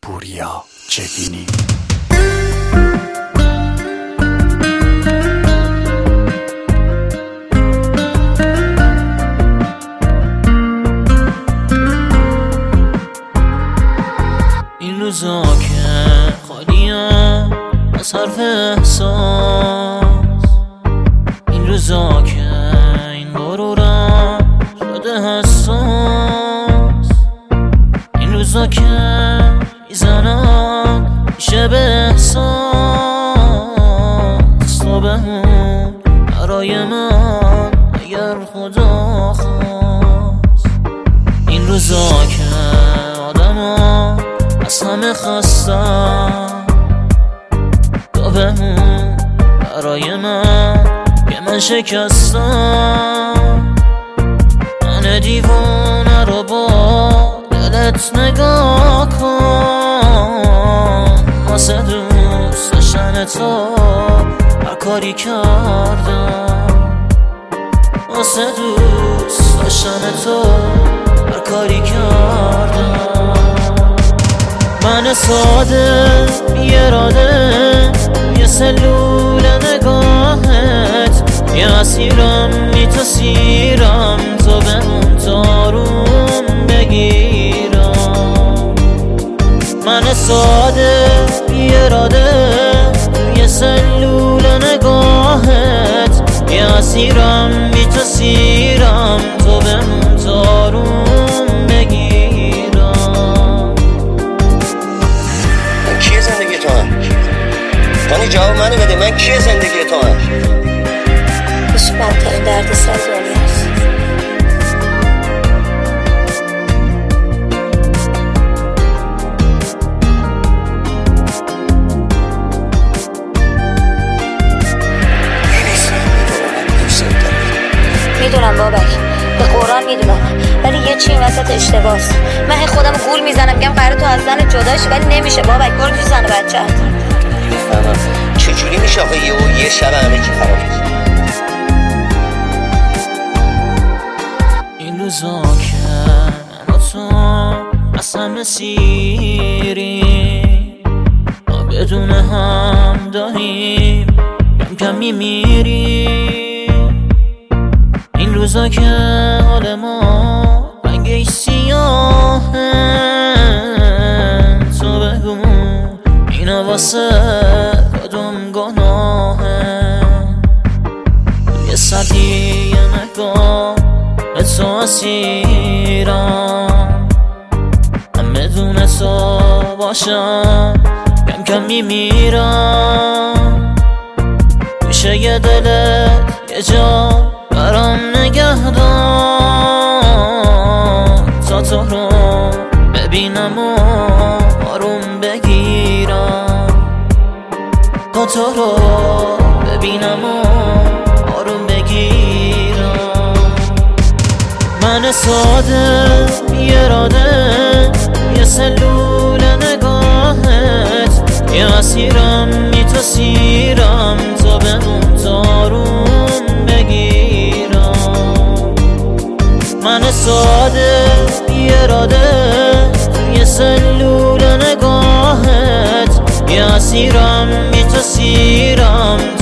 پوریا جبینی. این روزا که خالیم از حرف احساس، این روزا که این غرورم شده حساس، این روزا که میزنم میشه به احساس تو بمون برای من اگر خدا خواست. این روزا که آدما از همه خستم تو بمون برای من که من شکستم. من دیوانه رو با دلت نگاه کن، واسه دوست داشتن تو هر کاری کردم، واسه دوست داشتن تو هر کاری کردم. من ساده بی اراده یه سلول نگاهت، یه اسیرم میتاسیرم تو بمون تاروم بگیرم. من ساده بی اراده یه سلول نگاهت، یه اسیرم میتاسیرم تو بمون تاروم بگیرم. کیه زندگی تو هم؟ تانی جواب منو بده، من کیه زندگی تو هم؟ بشه بدترین درد سر دنیاست. میدونم بابک، به قرآن میدونم، ولی یه چی این وسط اشتباهست. من خودم گول میزنم میگم قراره تو از زن جداشی، ولی نمیشه بابک. برو تو زن بچه هست. میفهمم چجوری میشه آخه یه شب همه چی خراب میشه. این روزا که من و تو از همه سیریم، ما بدون هم داریم کم کم میمیریم. این روزا که حال ما رنگش سیاهه، تو بگو اینا واسه کدوم گناهه. یه سردی نگاه به تو اسیرم، من بدون تو باشم کم کم میمیرم. میشه یه دلت یه جا برام نگه دار، تا تو رو ببینم و آروم بگیرم، تا تو رو ببینم و آروم بگیرم. من ساده بی اراده یه سلول نگاهت، یه اسیرم میتاسیرم تا بمون تاروم بگیرم. من ساده بی اراده یه سلول نگاهت، یه اسیرم میتاسیرم